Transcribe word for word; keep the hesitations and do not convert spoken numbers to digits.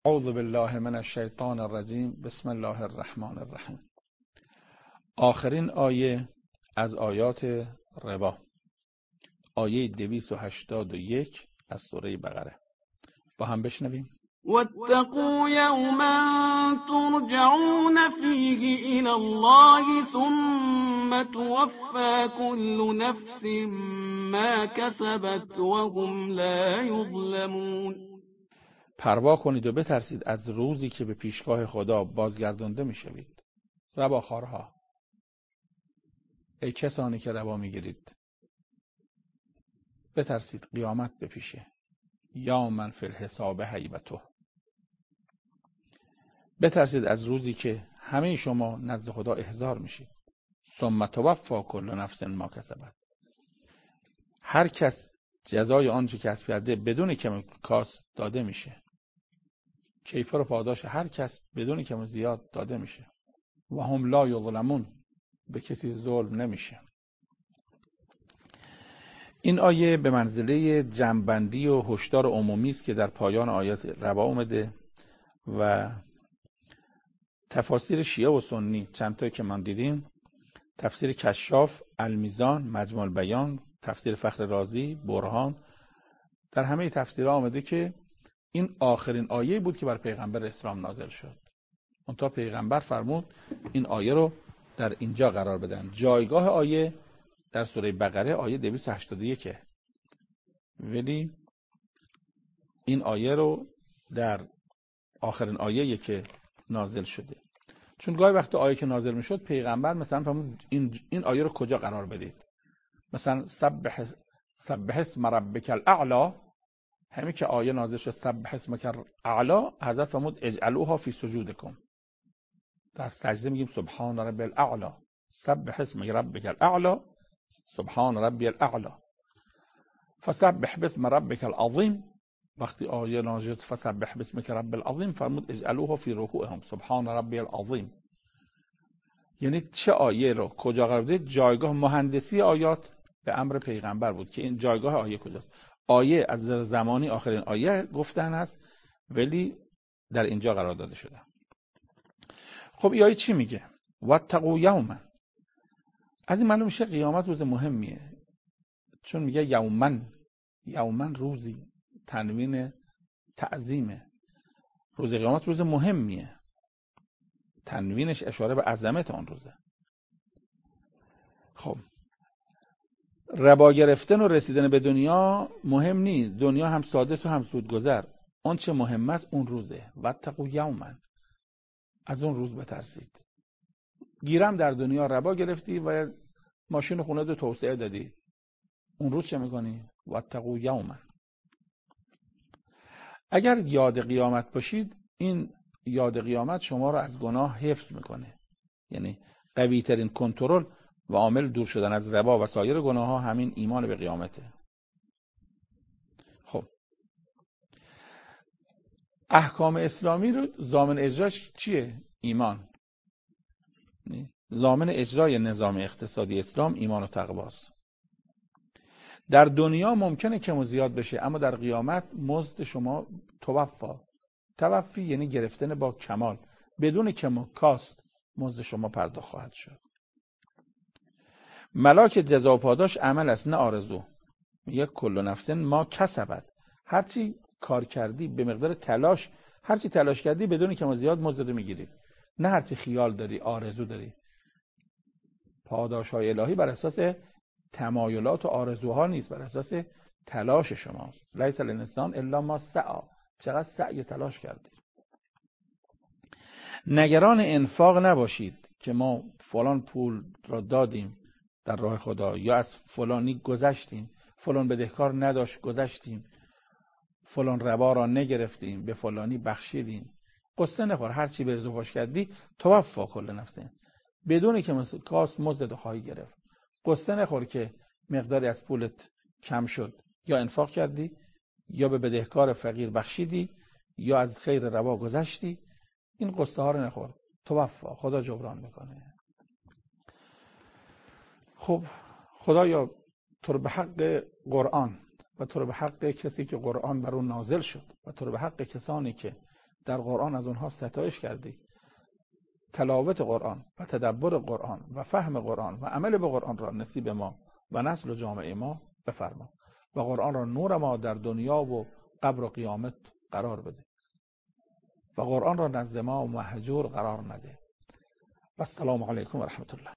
اعوذ بالله من الشیطان الرجیم. بسم الله الرحمن الرحیم. آخرین آیه از آیات ربا، آیه دویست و هشتاد و یک از سوره بقره. با هم بشنویم. واتقوا یوما ترجعون فیه الی الله ثم توفی كل نفس ما کسبت وهم لا یظلمون. پروا کنید و بترسید از روزی که به پیشگاه خدا بازگردانده میشوید. رباخوارها، ای کسانی که ربا میگیرید، بترسید قیامت بپیشه. یا من فی الحساب هیبته، بترسید از روزی که همه شما نزد خدا احضار میشید. ثم توفی کل نفس ما کسبت، هر کس جزای آنچه کسب کرده بدون کم کاست داده میشه. کیفر و پاداش هر کس بدون کم زیاد داده میشه. و هم لا یظلمون، به کسی ظلم نمیشه. این آیه به منزله جمع‌بندی و هشدار عمومی است که در پایان آیات ربا اومده و تفاسیر شیعه و سنی چند تایی که من دیدیم، تفسیر کشاف، المیزان، مجموع البیان، تفسیر فخر رازی، برهان، در همه تفسیرها آمده که این آخرین آیه بود که بر پیغمبر اسلام نازل شد. منتها پیغمبر فرمود این آیه رو در اینجا قرار بدن. جایگاه آیه در سوره بقره آیه دویست و هشتاد و یک، ولی این آیه رو در آخرین آیه که نازل شده. چون گاهی وقت آیه که نازل میشد پیغمبر مثلا فرمود این این آیه رو کجا قرار بدید. مثلا سبح سبح اسم ربک الاعلی، همین که آیه نازل شد سبح اسمک الاعلی، حضرت فرمود اجعلوها فی سجودکم. در سجده میگیم سبحان ربی الاعلی، سبح اسم ربک الاعلی، سبحان ربی الاعلی. فسبح باسم ربک العظیم، وقتی آیه نازل شد فسبح باسمک رب العظیم، فرمود اجعلوها فی رکوعهم سبحان ربی العظیم. یعنی چه آیه رو کجا قرار بدید؟ جایگاه مهندسی آیات به امر پیغمبر بود که این جایگاه آیه کجاست. آیه از زمانی آخرین آیه گفتن است، ولی در اینجا قرار داده شده. خب این آیه چی میگه؟ واتقوا یوما، از این معلوم میشه قیامت روز مهمیه، چون میگه یوما، یوما روزی، تنوین تعظیمه. روز قیامت روز مهمیه، تنوینش اشاره به عظمت آن روزه. خب ربا گرفتن و رسیدن به دنیا مهم نیست، دنیا هم ساده و هم سودگذر. اون چه مهم است اون روزه. واتقوا یوما، از اون روز بترسید. گیرم در دنیا ربا گرفتی و ماشین خونه رو توسعه دادی، اون روز چه میکنی؟ واتقوا یوما. اگر یاد قیامت باشید، این یاد قیامت شما رو از گناه حفظ میکنه. یعنی قوی ترین کنترل و عامل دور شدن از ربا و سایر گناه ها همین ایمان به قیامته. خب احکام اسلامی رو ضامن اجراش چیه؟ ایمان. ضامن اجرای نظام اقتصادی اسلام ایمان و تقواست. در دنیا ممکنه کم و زیاد بشه، اما در قیامت مزد شما توفا. توفی یعنی گرفتن با کمال، بدون کم و کاست مزد شما پرداخت خواهد شد. ملاک جزا و پاداش عمل است نه آرزو. میگه کل نفس ما کسبت، هرچی کار کردی به مقدار تلاش، هرچی تلاش کردی بدون کم و زیاد مزد میگیری، نه هرچی خیال داری آرزو داری. پاداش های الهی بر اساس تمایلات و آرزوها نیست، بر اساس تلاش شماست. لیس للانسان الا ما سعی، چقدر سعی و تلاش کردی. نگران انفاق نباشید که ما فلان پول را دادیم در راه خدا، یا از فلانی گذشتیم، فلان بدهکار نداشت گذشتیم، فلان ربا را نگرفتیم به فلانی بخشیدیم. قصه نخور، هر چی به رضاش کردی توفا کل نفسه، بدون که کاست مزد خواهی گرفت. قصه نخور که مقداری از پولت کم شد، یا انفاق کردی، یا به بدهکار فقیر بخشیدی، یا از خیر ربا گذشتی. این قصه ها رو نخور، توفا، خدا جبران میکنه. خب خدایا تو رو به حق قرآن و تو رو به حق کسی که قرآن بر اون نازل شد و تو رو به حق کسانی که در قرآن از اونها ستایش کردی. تلاوت قرآن و تدبر قرآن و فهم قرآن و عمل به قرآن را نصیب ما و نسل و جامعه ما بفرما و قرآن را نور ما در دنیا و قبر و قیامت قرار بده و قرآن را نزد ما مهجور قرار نده. و السلام علیکم و رحمت الله.